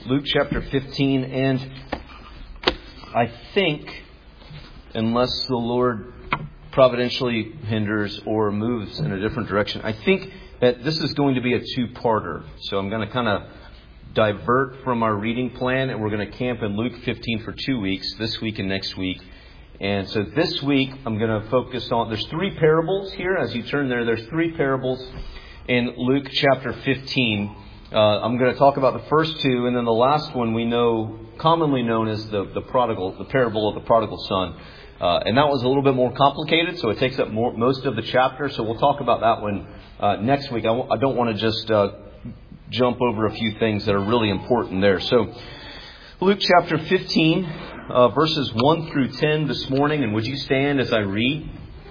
Luke chapter 15, and I think, unless the Lord providentially hinders or moves in a different direction, I think that this is going to be a two-parter. So I'm going to kind of divert from our reading plan, and we're going to camp in Luke 15 for 2 weeks, this week and next week. And so this week, I'm going to focus on, there's three parables here. As you turn there, there's three parables in Luke chapter 15. I'm going to talk about the first two, and then the last one we know, commonly known as the parable of the prodigal son. And that was a little bit more complicated, so it takes up most of the chapter. So we'll talk about that one next week. I don't want to just jump over a few things that are really important there. So Luke chapter 15, verses 1 through 10 this morning. And would you stand as I read?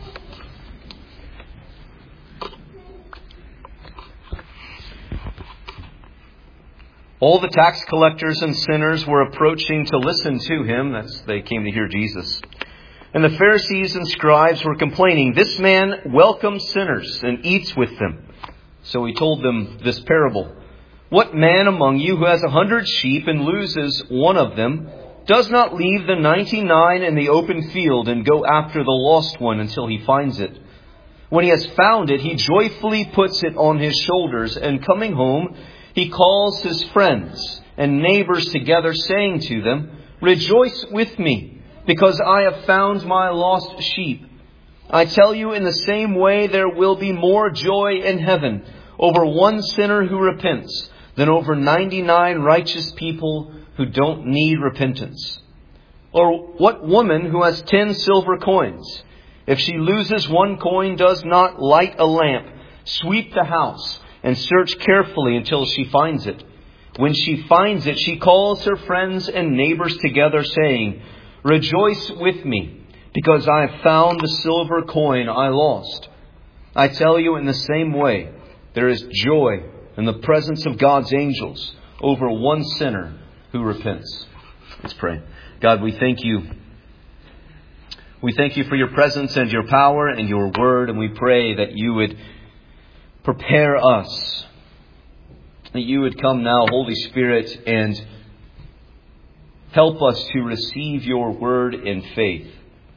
All the tax collectors and sinners were approaching to listen to him. They came to hear Jesus. And the Pharisees and scribes were complaining, "This man welcomes sinners and eats with them." So he told them this parable. "What man among you who has 100 sheep and loses one of them does not leave the 99 in the open field and go after the lost one until he finds it? When he has found it, he joyfully puts it on his shoulders, and coming home, he calls his friends and neighbors together, saying to them, 'Rejoice with me, because I have found my lost sheep.' I tell you, in the same way, there will be more joy in heaven over one sinner who repents than over 99 righteous people who don't need repentance. Or what woman who has 10 silver coins, if she loses one coin, does not light a lamp, sweep the house, and search carefully until she finds it? When she finds it, she calls her friends and neighbors together, saying, 'Rejoice with me, because I have found the silver coin I lost.' I tell you, in the same way, there is joy in the presence of God's angels over one sinner who repents." Let's pray. God, we thank you. We thank you for your presence and your power and your word, and we pray that you would prepare us, that you would come now, Holy Spirit, and help us to receive your word in faith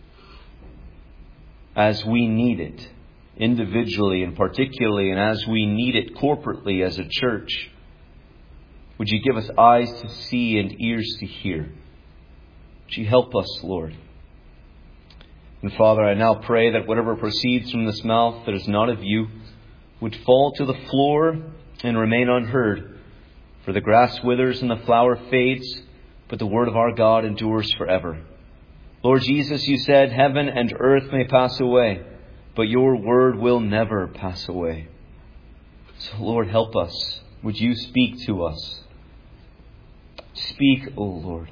as we need it, individually and particularly, and as we need it corporately as a church. Would you give us eyes to see and ears to hear? Would you help us, Lord? And Father, I now pray that whatever proceeds from this mouth that is not of you would fall to the floor and remain unheard. For the grass withers and the flower fades, but the word of our God endures forever. Lord Jesus, you said, "Heaven and earth may pass away, but your word will never pass away." So Lord, help us. Would you speak to us? Speak, O Lord.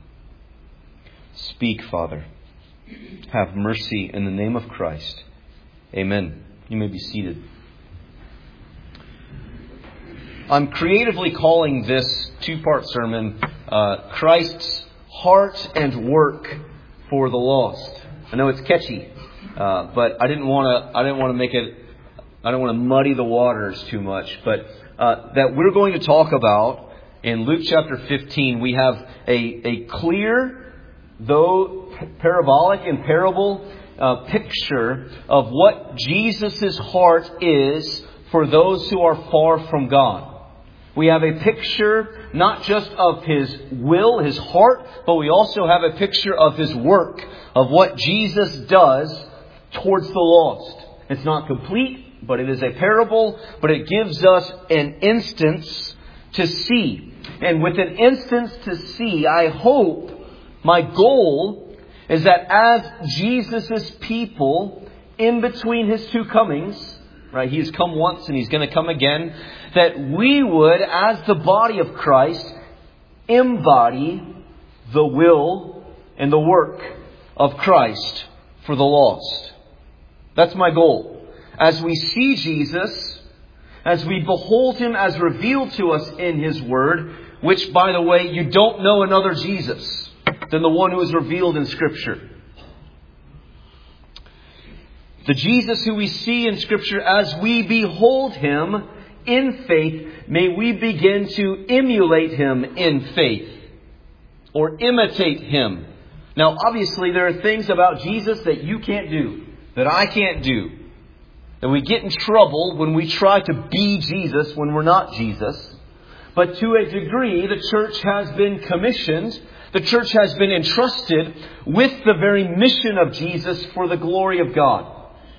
Speak, Father. Have mercy in the name of Christ. Amen. You may be seated. I'm creatively calling this two-part sermon, Christ's Heart and Work for the Lost. I know it's catchy, but I didn't want to muddy the waters too much. But that we're going to talk about in Luke chapter 15, we have a clear, though parabolic and parable picture of what Jesus' heart is for those who are far from God. We have a picture not just of his will, his heart, but we also have a picture of his work, of what Jesus does towards the lost. It's not complete, but it is a parable, but it gives us an instance to see. And with an instance to see, I hope, my goal is that as Jesus' people, in between his two comings, right, he's come once and he's going to come again, that we would, as the body of Christ, embody the will and the work of Christ for the lost. That's my goal. As we see Jesus, as we behold him as revealed to us in his word, which, by the way, you don't know another Jesus than the one who is revealed in Scripture. The Jesus who we see in Scripture, as we behold him in faith, may we begin to emulate Him in faith or imitate Him. Now, obviously, there are things about Jesus that you can't do, that I can't do. And we get in trouble when we try to be Jesus when we're not Jesus. But to a degree, the church has been commissioned. The church has been entrusted with the very mission of Jesus for the glory of God.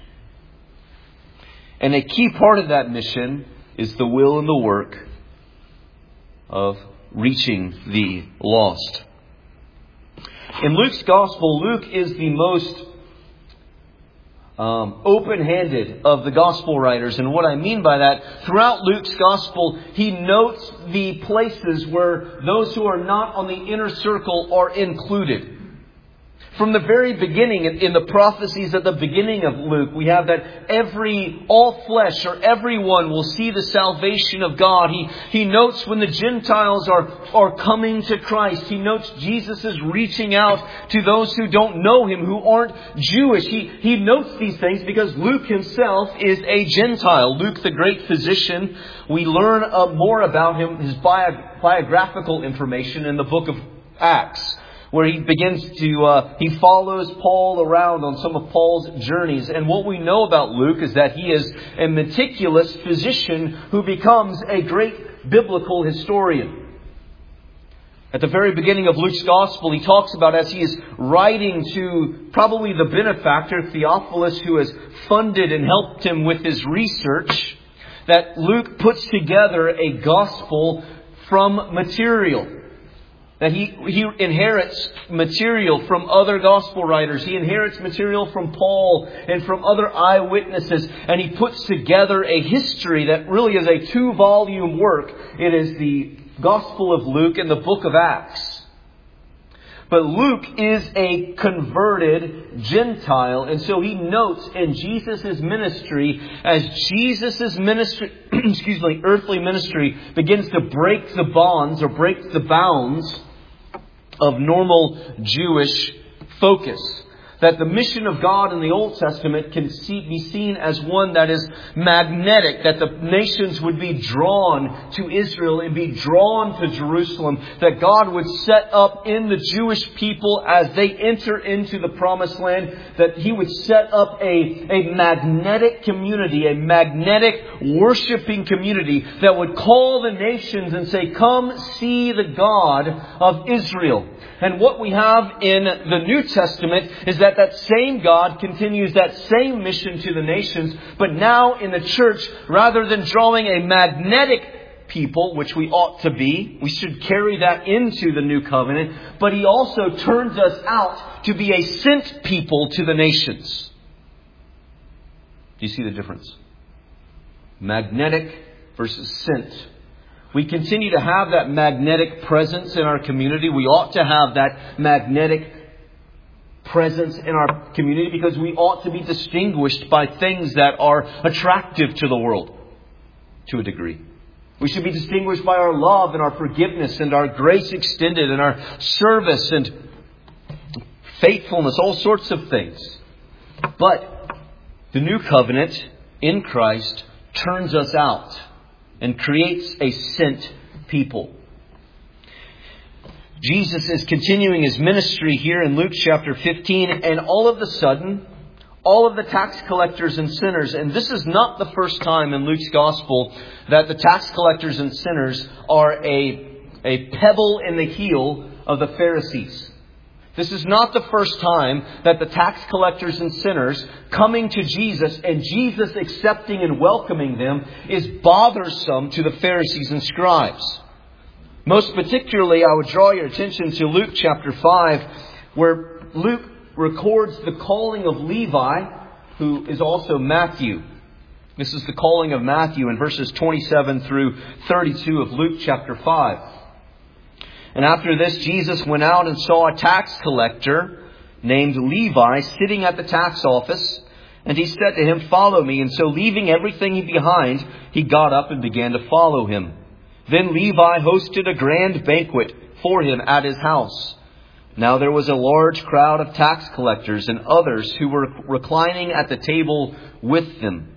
And a key part of that mission is the will and the work of reaching the lost. In Luke's Gospel, Luke is the most open-handed of the Gospel writers. And what I mean by that, throughout Luke's Gospel, he notes the places where those who are not on the inner circle are included. From the very beginning, in the prophecies at the beginning of Luke, we have that all flesh or everyone will see the salvation of God. He notes when the Gentiles are coming to Christ. He notes Jesus is reaching out to those who don't know Him, who aren't Jewish. He notes these things because Luke himself is a Gentile. Luke, the great physician, we learn more about him, his biographical information in the book of Acts, where he follows Paul around on some of Paul's journeys. And what we know about Luke is that he is a meticulous physician who becomes a great biblical historian. At the very beginning of Luke's Gospel, he talks about, as he is writing to probably the benefactor, Theophilus, who has funded and helped him with his research, that Luke puts together a gospel from material. That he inherits material from other gospel writers. He inherits material from Paul and from other eyewitnesses. And he puts together a history that really is a 2-volume work. It is the Gospel of Luke and the book of Acts. But Luke is a converted Gentile. And so he notes in Jesus' ministry, as Jesus' ministry, earthly ministry begins to break the bonds or break the bounds of normal Jewish focus, that the mission of God in the Old Testament can be seen as one that is magnetic, that the nations would be drawn to Israel and be drawn to Jerusalem, that God would set up in the Jewish people as they enter into the promised land, that He would set up a magnetic community, a magnetic worshiping community that would call the nations and say, "Come see the God of Israel." And what we have in the New Testament is that same God continues that same mission to the nations. But now in the church, rather than drawing a magnetic people, which we ought to be, we should carry that into the new covenant. But He also turns us out to be a sent people to the nations. Do you see the difference? Magnetic versus sent. We continue to have that magnetic presence in our community. We ought to have that magnetic presence in our community because we ought to be distinguished by things that are attractive to the world to a degree. We should be distinguished by our love and our forgiveness and our grace extended and our service and faithfulness, all sorts of things. But the new covenant in Christ turns us out and creates a sent people. Jesus is continuing His ministry here in Luke chapter 15, and all of a sudden, all of the tax collectors and sinners, and this is not the first time in Luke's Gospel that the tax collectors and sinners are a pebble in the heel of the Pharisees. This is not the first time that the tax collectors and sinners coming to Jesus and Jesus accepting and welcoming them is bothersome to the Pharisees and scribes. Most particularly, I would draw your attention to Luke chapter 5, where Luke records the calling of Levi, who is also Matthew. This is the calling of Matthew in verses 27 through 32 of Luke chapter 5. And after this, Jesus went out and saw a tax collector named Levi sitting at the tax office. And he said to him, "Follow me." And so leaving everything behind, he got up and began to follow him. Then Levi hosted a grand banquet for him at his house. Now there was a large crowd of tax collectors and others who were reclining at the table with them.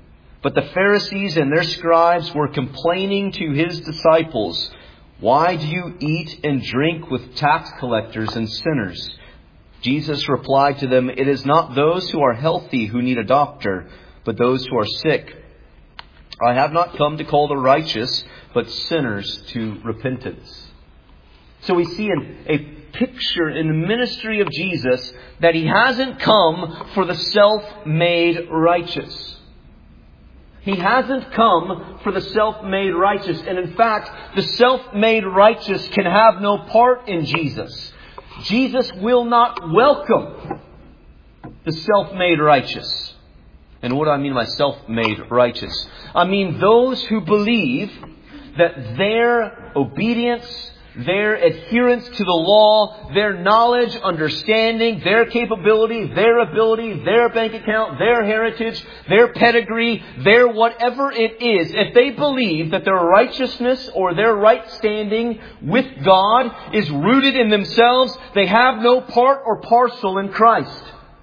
But the Pharisees and their scribes were complaining to His disciples, "Why do you eat and drink with tax collectors and sinners?" Jesus replied to them, "It is not those who are healthy who need a doctor, but those who are sick. I have not come to call the righteous, but sinners to repentance." So we see a picture in the ministry of Jesus that He hasn't come for the self-made righteous. He hasn't come for the self-made righteous. And in fact, the self-made righteous can have no part in Jesus. Jesus will not welcome the self-made righteous. And what do I mean by self-made righteous? I mean those who believe that their obedience, their adherence to the law, their knowledge, understanding, their capability, their ability, their bank account, their heritage, their pedigree, their whatever it is, if they believe that their righteousness or their right standing with God is rooted in themselves, they have no part or parcel in Christ.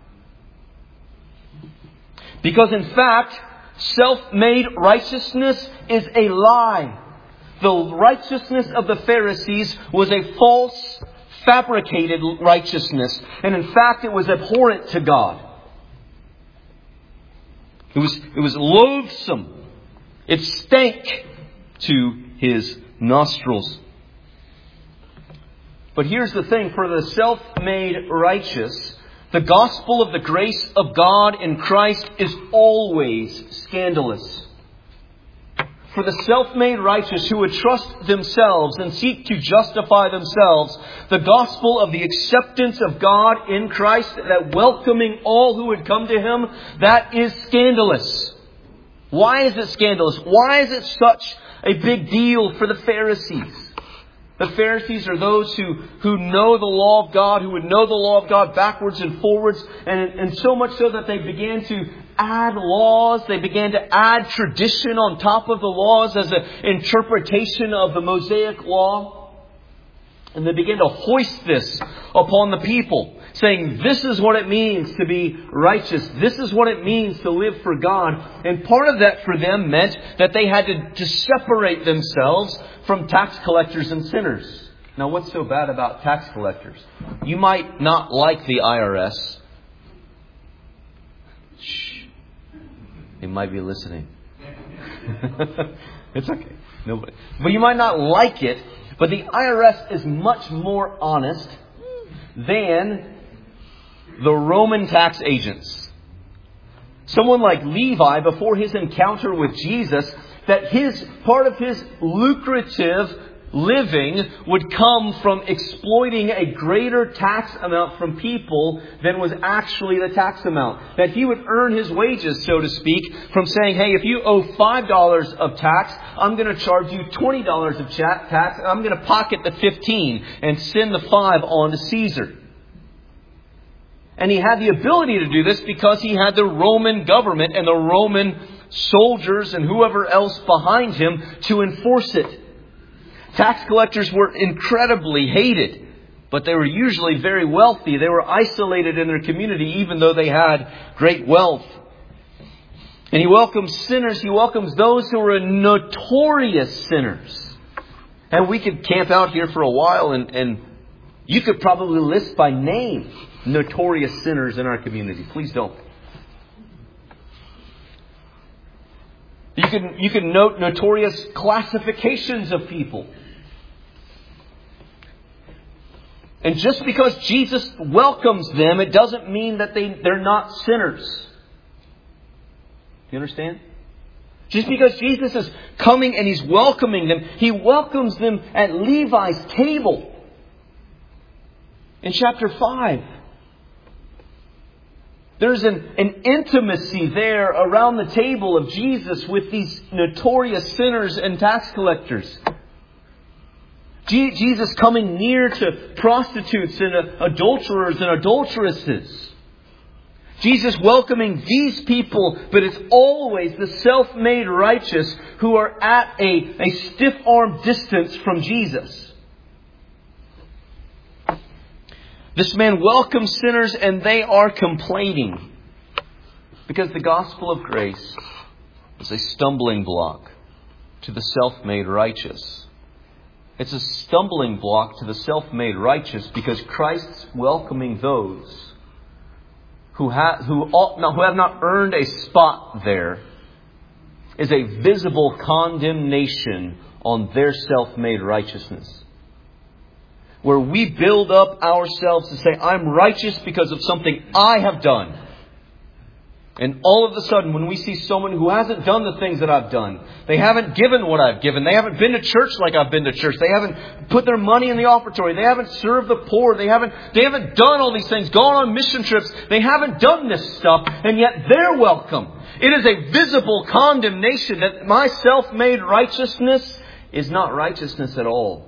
Because in fact, self-made righteousness is a lie. The righteousness of the Pharisees was a false, fabricated righteousness. And in fact, it was abhorrent to God. It was loathsome. It stank to His nostrils. But here's the thing. For the self-made righteous, the gospel of the grace of God in Christ is always scandalous. For the self-made righteous who would trust themselves and seek to justify themselves, the gospel of the acceptance of God in Christ, that welcoming all who would come to Him, that is scandalous. Why is it scandalous? Why is it such a big deal for the Pharisees? The Pharisees are those who know the law of God, who would know the law of God backwards and forwards, and so much so that they began to add laws. They began to add tradition on top of the laws as an interpretation of the Mosaic law. And they began to hoist this upon the people, saying, this is what it means to be righteous. This is what it means to live for God. And part of that for them meant that they had to separate themselves from tax collectors and sinners. Now, what's so bad about tax collectors? You might not like the IRS. Shh. They might be listening. It's okay. Nobody. But you might not like it. But the IRS is much more honest than the Roman tax agents. Someone like Levi, before his encounter with Jesus, that part of his lucrative living would come from exploiting a greater tax amount from people than was actually the tax amount. That he would earn his wages, so to speak, from saying, hey, if you owe $5 of tax, I'm going to charge you $20 of tax, and I'm going to pocket the $15 and send the $5 on to Caesar. And he had the ability to do this because he had the Roman government and the Roman soldiers and whoever else behind him to enforce it. Tax collectors were incredibly hated, but they were usually very wealthy. They were isolated in their community, even though they had great wealth. And he welcomes sinners. He welcomes those who are notorious sinners. And we could camp out here for a while, and you could probably list by name notorious sinners in our community. Please don't. You can note notorious classifications of people. And just because Jesus welcomes them, it doesn't mean that they're not sinners. Do you understand? Just because Jesus is coming and He's welcoming them, He welcomes them at Levi's table. In chapter 5. There's an intimacy there around the table of Jesus with these notorious sinners and tax collectors. Jesus coming near to prostitutes and adulterers and adulteresses. Jesus welcoming these people, but it's always the self-made righteous who are at a stiff-arm distance from Jesus. This man welcomes sinners and they are complaining. Because the gospel of grace, is a stumbling block to the self-made righteous. It's a stumbling block to the self-made righteous because Christ's welcoming those who have not earned a spot there is a visible condemnation on their self-made righteousness. Where we build up ourselves to say, I'm righteous because of something I have done. And all of a sudden, when we see someone who hasn't done the things that I've done, they haven't given what I've given, they haven't been to church like I've been to church, they haven't put their money in the offertory, they haven't served the poor, they haven't done all these things, gone on mission trips, they haven't done this stuff, and yet they're welcome. It is a visible condemnation that my self-made righteousness is not righteousness at all.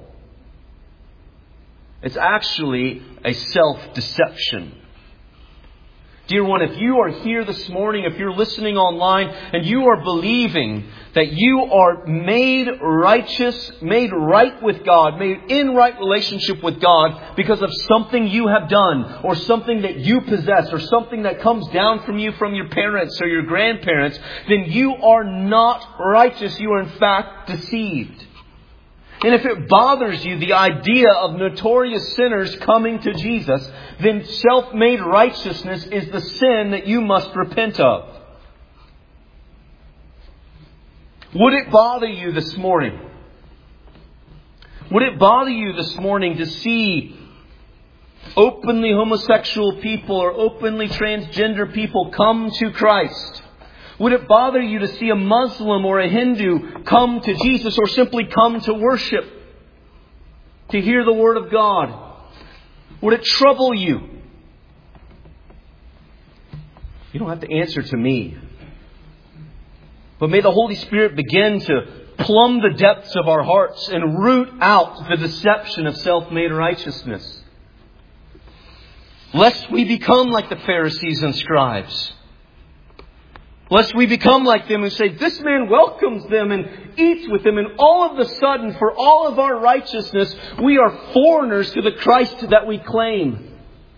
It's actually a self-deception. Dear one, if you are here this morning, if you're listening online, and you are believing that you are made righteous, made right with God, made in right relationship with God because of something you have done, or something that you possess, or something that comes down from you from your parents or your grandparents, then you are not righteous. You are in fact deceived. And if it bothers you, the idea of notorious sinners coming to Jesus, then self-made righteousness is the sin that you must repent of. Would it bother you this morning? Would it bother you this morning to see openly homosexual people or openly transgender people come to Christ? Would it bother you to see a Muslim or a Hindu come to Jesus, or simply come to worship, to hear the Word of God? Would it trouble you? You don't have to answer to me. But may the Holy Spirit begin to plumb the depths of our hearts and root out the deception of self-made righteousness. Lest we become like the Pharisees and scribes. Lest we become like them and say, this man welcomes them and eats with them, and all of a sudden, for all of our righteousness, we are foreigners to the Christ that we claim.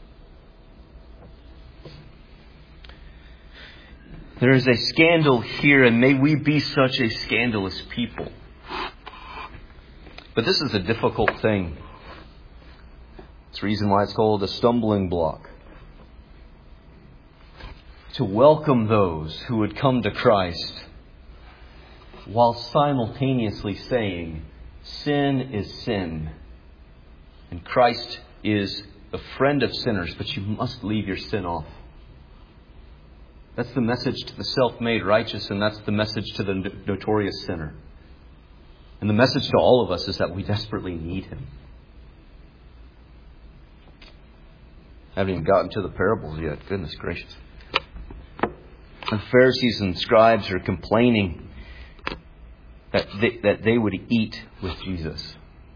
There is a scandal here, and may we be such a scandalous people. But this is a difficult thing. It's the reason why it's called a stumbling block. To welcome those who would come to Christ while simultaneously saying, sin is sin. And Christ is the friend of sinners, but you must leave your sin off. That's the message to the self-made righteous, and that's the message to the notorious sinner. And the message to all of us is that we desperately need Him. I haven't even gotten to the parables yet. Goodness gracious. The Pharisees and scribes are complaining that they would eat with Jesus.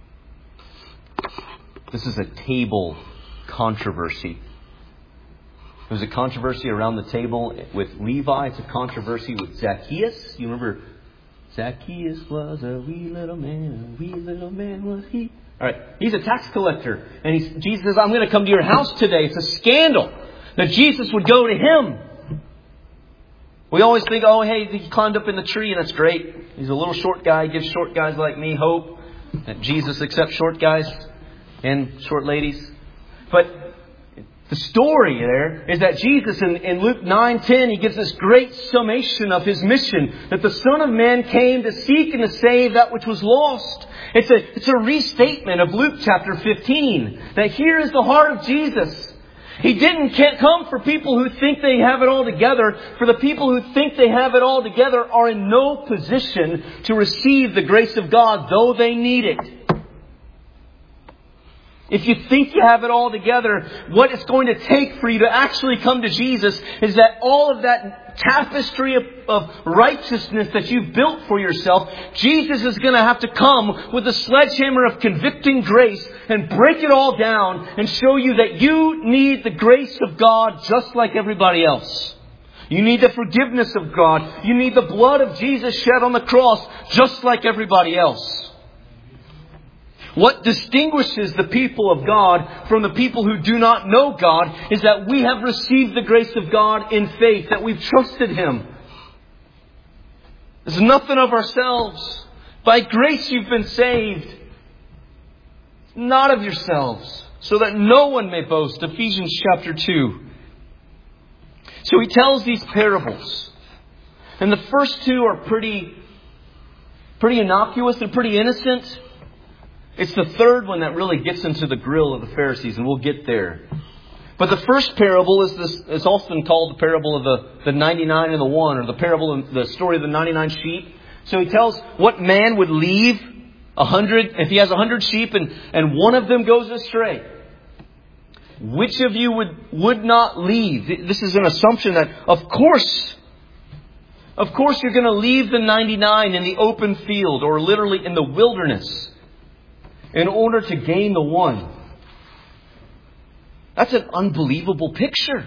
This is a table controversy. There's a controversy around the table with Levi. It's a controversy with Zacchaeus. You remember, Zacchaeus was a wee little man was he. All right, he's a tax collector. And Jesus says, I'm going to come to your house today. It's a scandal that Jesus would go to him. We always think, oh, hey, he climbed up in the tree and that's great. He's a little short guy. He gives short guys like me hope that Jesus accepts short guys and short ladies. But the story there is that Jesus in Luke 9:10, He gives this great summation of His mission. That the Son of Man came to seek and to save that which was lost. It's a restatement of Luke chapter 15. That here is the heart of Jesus. He can't come for people who think they have it all together. For the people who think they have it all together are in no position to receive the grace of God, though they need it. If you think you have it all together, what it's going to take for you to actually come to Jesus is that all of that tapestry of righteousness that you've built for yourself, Jesus is going to have to come with a sledgehammer of convicting grace and break it all down and show you that you need the grace of God just like everybody else. You need the forgiveness of God. You need the blood of Jesus shed on the cross just like everybody else. What distinguishes the people of God from the people who do not know God is that we have received the grace of God in faith, that we've trusted Him. It's nothing of ourselves. By grace you've been saved. Not of yourselves, so that no one may boast. Ephesians chapter 2. So he tells these parables. And the first two are pretty innocuous. They're pretty innocent. It's the third one that really gets into the grill of the Pharisees, and we'll get there. But the first parable is often called the parable of the 99 and the 1, or the story of the 99 sheep. So he tells what man would leave 100, if he has 100 sheep and one of them goes astray. Which of you would not leave? This is an assumption that, of course you're going to leave the 99 in the open field, or literally in the wilderness, in order to gain the one. That's an unbelievable picture.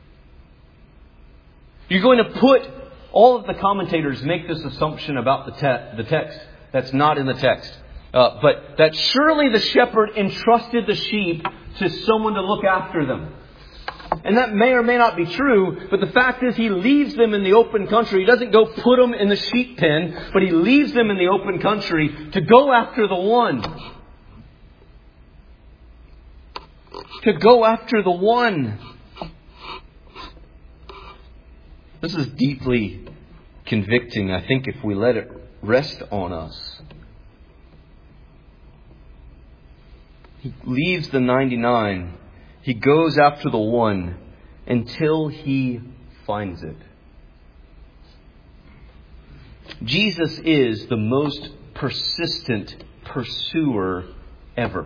You're going to put, all of the commentators make this assumption about the text that's not in the text. But that surely the shepherd entrusted the sheep to someone to look after them. And that may or may not be true, but the fact is he leaves them in the open country. He doesn't go put them in the sheep pen, but he leaves them in the open country to go after the one. To go after the one. This is deeply convicting, I think, if we let it rest on us. He leaves the 99. He goes after the one until he finds it. Jesus is the most persistent pursuer ever.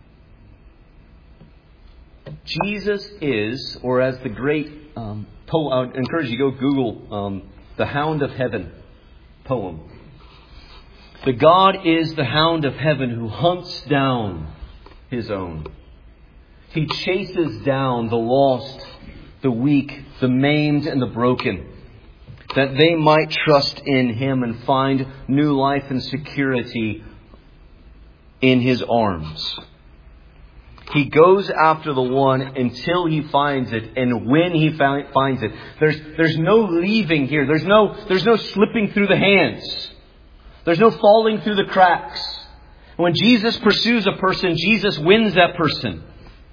Jesus is, or as the great poem, I would encourage you to go Google the Hound of Heaven poem. The God is the Hound of Heaven who hunts down His own. He chases down the lost, the weak, the maimed, and the broken, that they might trust in Him and find new life and security in His arms. He goes after the one until he finds it, and when he finds it, there's no leaving here. There's no slipping through the hands. There's no falling through the cracks. When Jesus pursues a person, Jesus wins that person.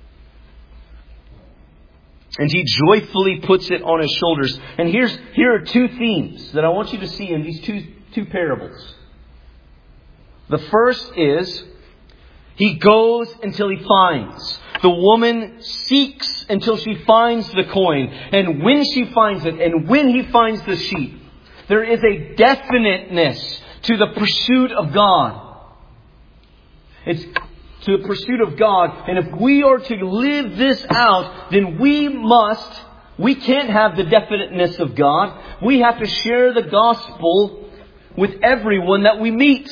And He joyfully puts it on His shoulders. And here are two themes that I want you to see in these two parables. The first is, He goes until He finds. The woman seeks until she finds the coin. And when she finds it, and when he finds the sheep, there is a definiteness to the pursuit of God. It's to the pursuit of God. And if we are to live this out, then we can't have the definiteness of God. We have to share the gospel with everyone that we meet.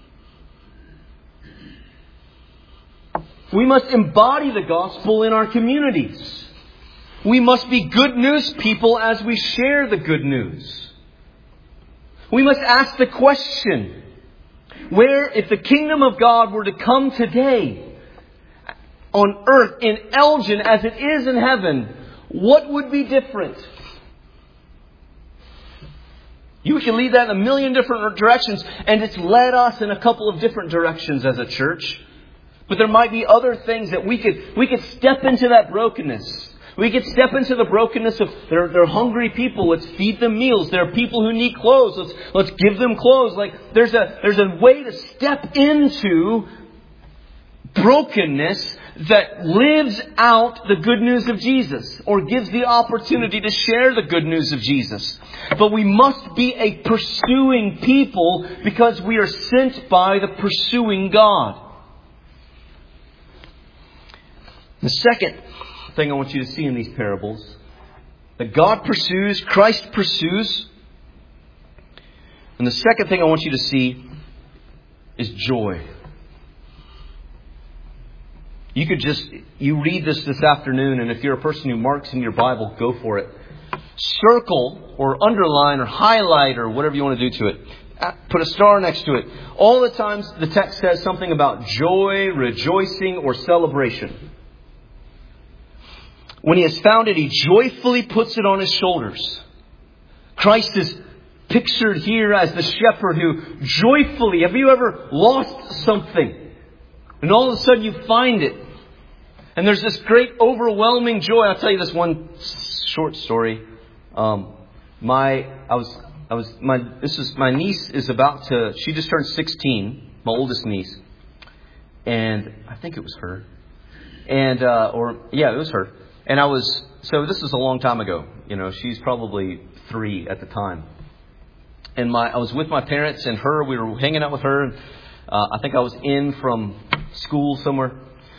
We must embody the gospel in our communities. We must be good news people as we share the good news. We must ask the question, where, if the kingdom of God were to come today on earth in Elgin as it is in heaven, what would be different? You can lead that in a million different directions, and it's led us in a couple of different directions as a church. But there might be other things that we could step into that brokenness. We could step into the brokenness of they're hungry people. Let's feed them meals. There are people who need clothes. Let's give them clothes. Like there's a way to step into brokenness that lives out the good news of Jesus, or gives the opportunity to share the good news of Jesus. But we must be a pursuing people because we are sent by the pursuing God. The second thing I want you to see in these parables, that God pursues, Christ pursues. And the second thing I want you to see is joy. You read this afternoon, and if you're a person who marks in your Bible, go for it. Circle or underline or highlight or whatever you want to do to it. Put a star next to it. All the times the text says something about joy, rejoicing, or celebration. When he has found it, he joyfully puts it on his shoulders. Christ is pictured here as the shepherd who joyfully, have you ever lost something? And all of a sudden you find it. And there's this great overwhelming joy. I'll tell you this one short story. My niece is she just turned 16, my oldest niece. And I think it was her. And, it was her. And this is a long time ago. She's probably 3 at the time. And I was with my parents and her. We were hanging out with her. And, I think I was in from school somewhere,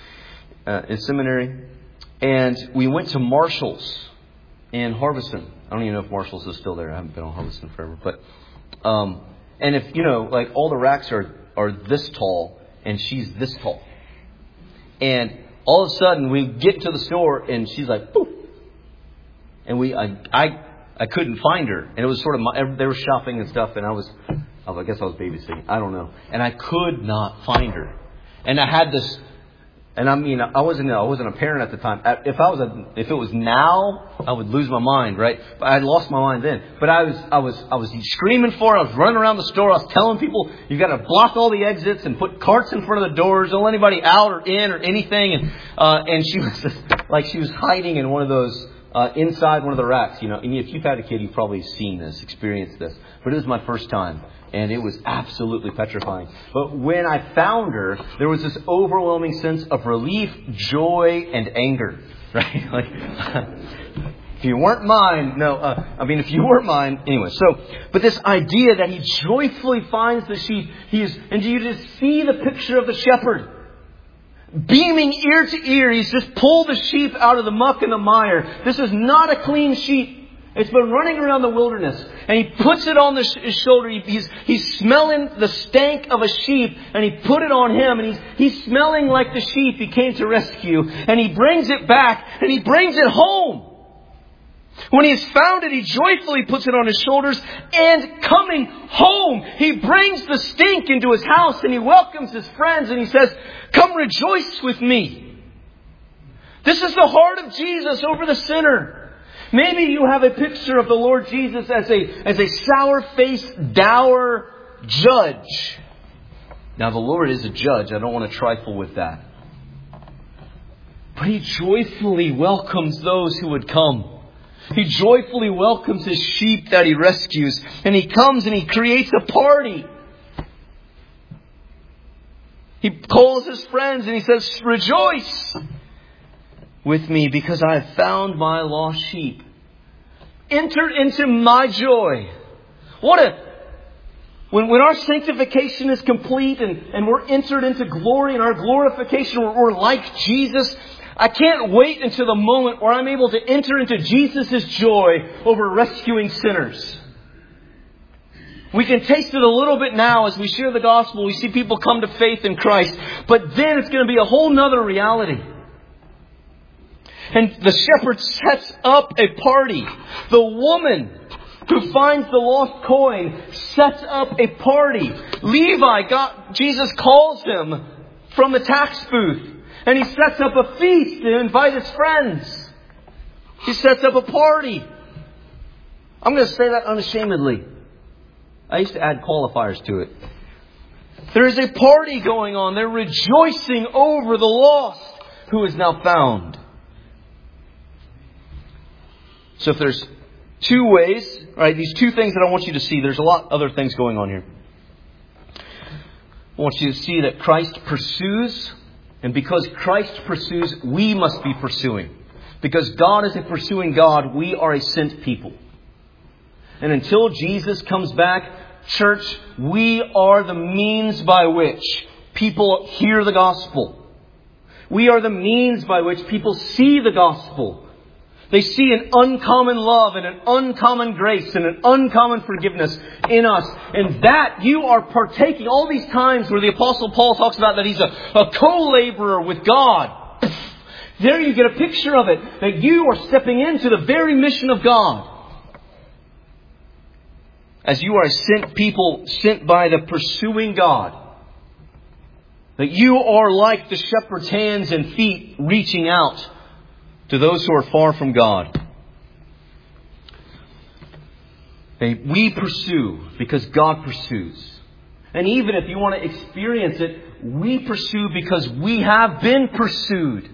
in seminary. And we went to Marshall's in Harveston. I don't even know if Marshall's is still there. I haven't been on Harveston forever. But, and if, like all the racks are this tall and she's this tall. And all of a sudden we get to the store and she's like, poof. And I couldn't find her. And it was sort of they were shopping and stuff. And I guess I was babysitting. I don't know. And I could not find her. And I had this, and I wasn't a parent at the time. If it was now, I would lose my mind, right? But I had lost my mind then. But I was screaming for her. I was running around the store. I was telling people, you got to block all the exits and put carts in front of the doors. Don't let anybody out or in or anything. And she was just, like she was hiding in one of those, inside one of the racks, And if you've had a kid, you've probably seen this, experienced this. But it was my first time. And it was absolutely petrifying. But when I found her, there was this overwhelming sense of relief, joy, and anger. Right? Like, if you weren't mine, if you weren't mine, anyway. But this idea that he joyfully finds the sheep, and you just see the picture of the shepherd. Beaming ear to ear, he's just pulled the sheep out of the muck and the mire. This is not a clean sheep. It's been running around the wilderness. And he puts it on his shoulder. He's smelling the stank of a sheep. And he put it on him. And he's smelling like the sheep he came to rescue. And he brings it back. And he brings it home. When he has found it, he joyfully puts it on his shoulders. And coming home, he brings the stink into his house. And he welcomes his friends. And he says, come rejoice with me. This is the heart of Jesus over the sinner. Maybe you have a picture of the Lord Jesus as a sour-faced, dour judge. Now, the Lord is a judge. I don't want to trifle with that. But he joyfully welcomes those who would come. He joyfully welcomes his sheep that he rescues. And he comes and he creates a party. He calls his friends and he says, rejoice with me because I have found my lost sheep. Enter into my joy. When our sanctification is complete and we're entered into glory and our glorification, we're like Jesus, I can't wait until the moment where I'm able to enter into Jesus' joy over rescuing sinners. We can taste it a little bit now as we share the gospel. We see people come to faith in Christ. But then it's going to be a whole nother reality. And the shepherd sets up a party. The woman who finds the lost coin sets up a party. Jesus calls him from the tax booth. And he sets up a feast to invite his friends. He sets up a party. I'm going to say that unashamedly. I used to add qualifiers to it. There is a party going on. They're rejoicing over the lost who is now found. So if there's two ways, right, these two things that I want you to see, there's a lot of other things going on here. I want you to see that Christ pursues, and because Christ pursues, we must be pursuing. Because God is a pursuing God, we are a sent people. And until Jesus comes back, church, we are the means by which people hear the gospel. We are the means by which people see the gospel. They see an uncommon love and an uncommon grace and an uncommon forgiveness in us. And that you are partaking. All these times where the Apostle Paul talks about that he's a co-laborer with God. There you get a picture of it. That you are stepping into the very mission of God. As you are sent people, sent by the pursuing God. That you are like the shepherd's hands and feet reaching out to those who are far from God. Okay, we pursue because God pursues. And even if you want to experience it, we pursue because we have been pursued.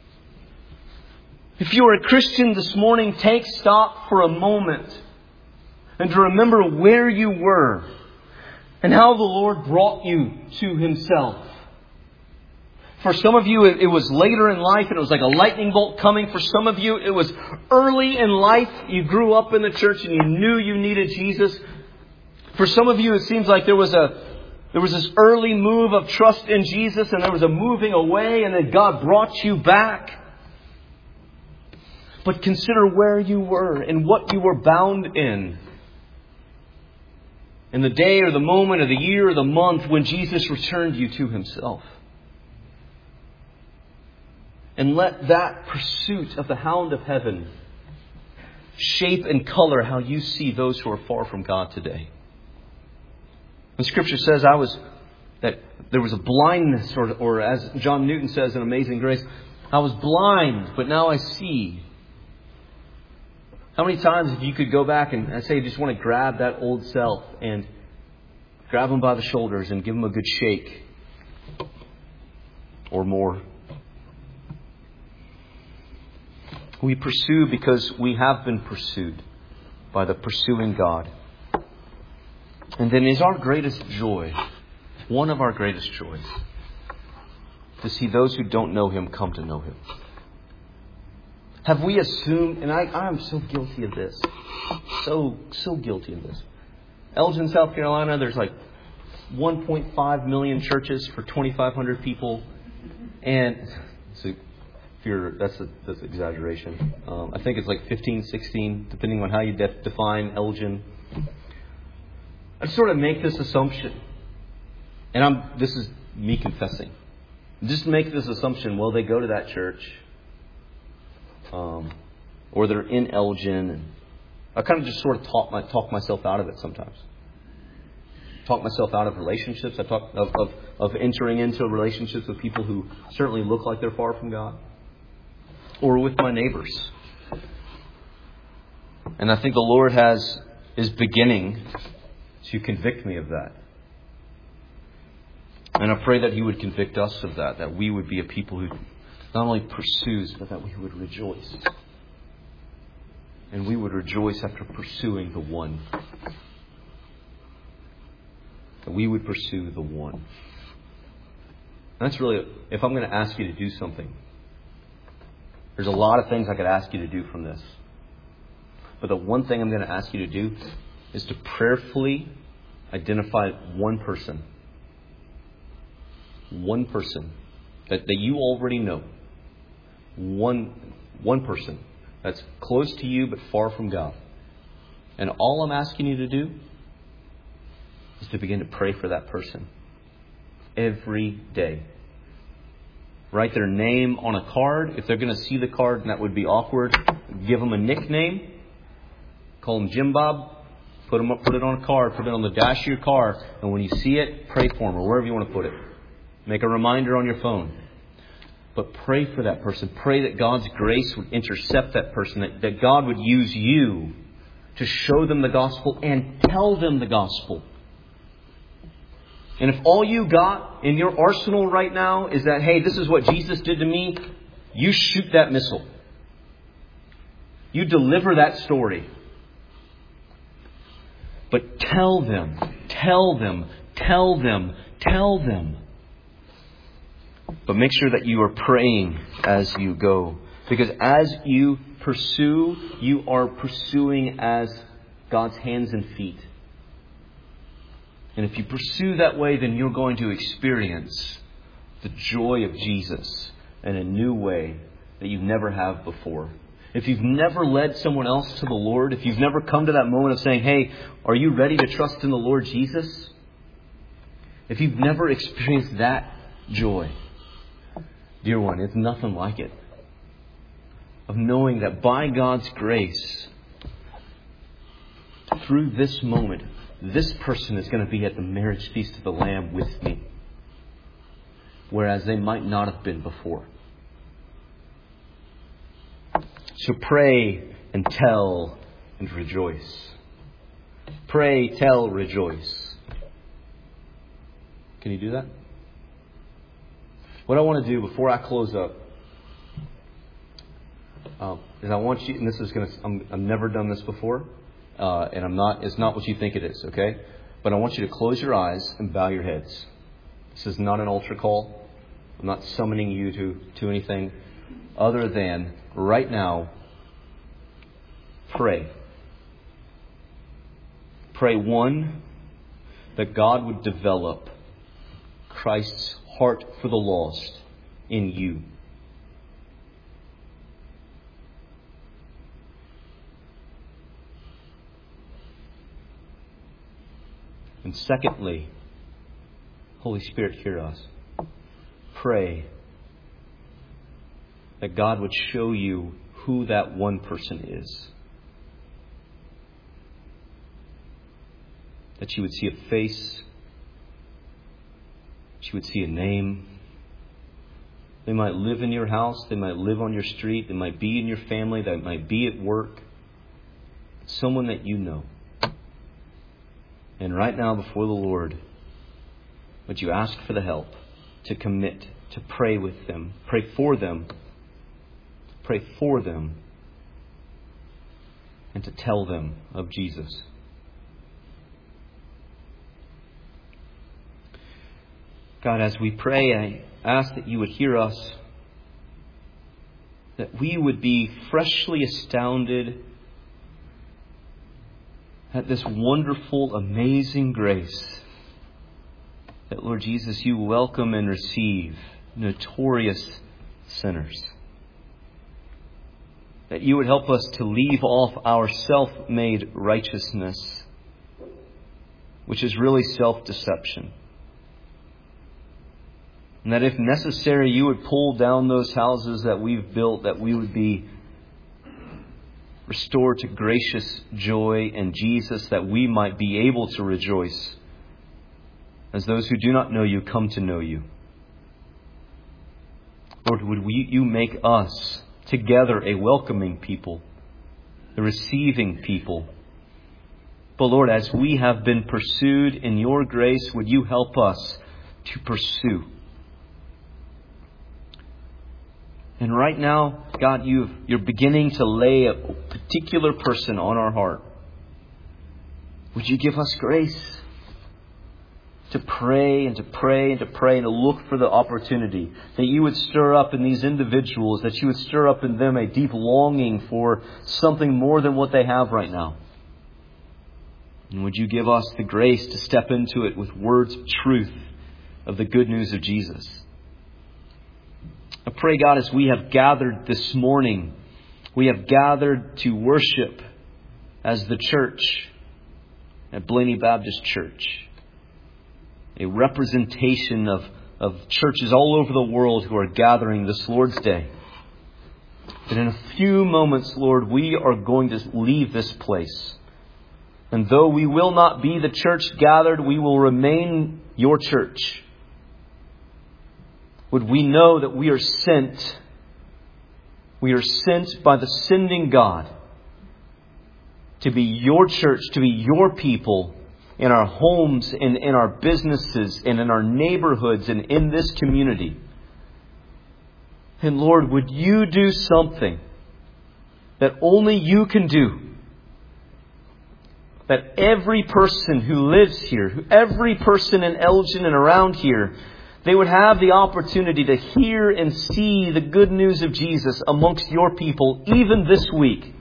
If you are a Christian this morning, take stock for a moment and to remember where you were and how the Lord brought you to Himself. For some of you, it was later in life and it was like a lightning bolt coming. For some of you, it was early in life. You grew up in the church and you knew you needed Jesus. For some of you, it seems like there was this early move of trust in Jesus and there was a moving away and then God brought you back. But consider where you were and what you were bound in the day or the moment or the year or the month when Jesus returned you to Himself. And let that pursuit of the hound of heaven shape and color how you see those who are far from God today. When Scripture says that there was a blindness, or as John Newton says in Amazing Grace, I was blind, but now I see. How many times if you could go back and I say you just want to grab that old self and grab them by the shoulders and give them a good shake or more. We pursue because we have been pursued by the pursuing God. And then is our greatest joy, one of our greatest joys, to see those who don't know Him come to know Him. Have we assumed, and I am so guilty of this, so guilty of this. Elgin, South Carolina, there's like 1.5 million churches for 2,500 people. And so that's exaggeration. I think it's like 15, 16, depending on how you define Elgin. I sort of make this assumption, and this is me confessing. Just make this assumption, well, they go to that church, or they're in Elgin, and I kind of just sort of talk myself out of it sometimes. Talk myself out of relationships. I talk of entering into relationships with people who certainly look like they're far from God, or with my neighbors. And I think the Lord is beginning to convict me of that. And I pray that He would convict us of that we would be a people who not only pursues, but that we would rejoice. And we would rejoice after pursuing the one. That we would pursue the one. And that's really, if I'm going to ask you to do something, there's a lot of things I could ask you to do from this. But the one thing I'm going to ask you to do is to prayerfully identify one person. One person that you already know. One person that's close to you but far from God. And all I'm asking you to do is to begin to pray for that person every day. Write their name on a card. If they're going to see the card, and that would be awkward, give them a nickname. Call them Jim Bob. Put it on a card. Put it on the dash of your car. And when you see it, pray for them or wherever you want to put it. Make a reminder on your phone. But pray for that person. Pray that God's grace would intercept that person. That God would use you to show them the gospel and tell them the gospel. And if all you got in your arsenal right now is that, hey, this is what Jesus did to me, you shoot that missile. You deliver that story. But tell them. But make sure that you are praying as you go. Because as you pursue, you are pursuing as God's hands and feet. And if you pursue that way, then you're going to experience the joy of Jesus in a new way that you never have before. If you've never led someone else to the Lord, if you've never come to that moment of saying, hey, are you ready to trust in the Lord Jesus? If you've never experienced that joy, dear one, it's nothing like it. Of knowing that by God's grace, through this moment, this person is going to be at the marriage feast of the Lamb with me. Whereas they might not have been before. So pray and tell and rejoice. Pray, tell, rejoice. Can you do that? What I want to do before I close up is I want you, and this is going to, I've never done this before, and it's not what you think it is, okay? But I want you to close your eyes and bow your heads. This is not an altar call. I'm not summoning you to anything other than right now, pray. Pray, one, that God would develop Christ's heart for the lost in you. And secondly, Holy Spirit, hear us. Pray that God would show you who that one person is. That you would see a face. That you would see a name. They might live in your house. They might live on your street. They might be in your family. They might be at work. Someone that you know. And right now before the Lord, would you ask for the help to commit, to pray with them, pray for them, and to tell them of Jesus. God, as we pray, I ask that you would hear us, that we would be freshly astounded at this wonderful, amazing grace that, Lord Jesus, you welcome and receive notorious sinners. That you would help us to leave off our self-made righteousness, which is really self-deception. And that if necessary, you would pull down those houses that we've built, that we would be restored to gracious joy in Jesus, that we might be able to rejoice as those who do not know you come to know you. Lord, would you make us together a welcoming people, a receiving people. But Lord, as we have been pursued in your grace, would you help us to pursue? And right now, God, you're beginning to lay a particular person on our heart. Would you give us grace to pray and to pray and to pray and to look for the opportunity that you would stir up in these individuals, that you would stir up in them a deep longing for something more than what they have right now. And would you give us the grace to step into it with words of truth of the good news of Jesus? I pray, God, as we have gathered this morning, we have gathered to worship as the church at Blaney Baptist Church, a representation of churches all over the world who are gathering this Lord's Day. And in a few moments, Lord, we are going to leave this place. And though we will not be the church gathered, we will remain your church. Would we know that we are sent? We are sent by the sending God to be your church, to be your people in our homes and in our businesses and in our neighborhoods and in this community. And Lord, would you do something that only you can do? That every person who lives here, every person in Elgin and around here, they would have the opportunity to hear and see the good news of Jesus amongst your people, even this week.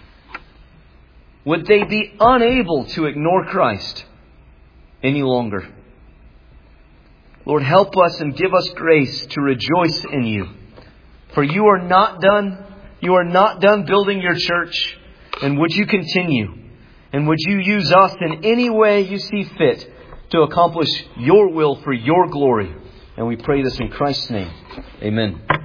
Would they be unable to ignore Christ any longer? Lord, help us and give us grace to rejoice in you. For you are not done. You are not done building your church. And would you continue? And would you use us in any way you see fit to accomplish your will for your glory? And we pray this in Christ's name. Amen.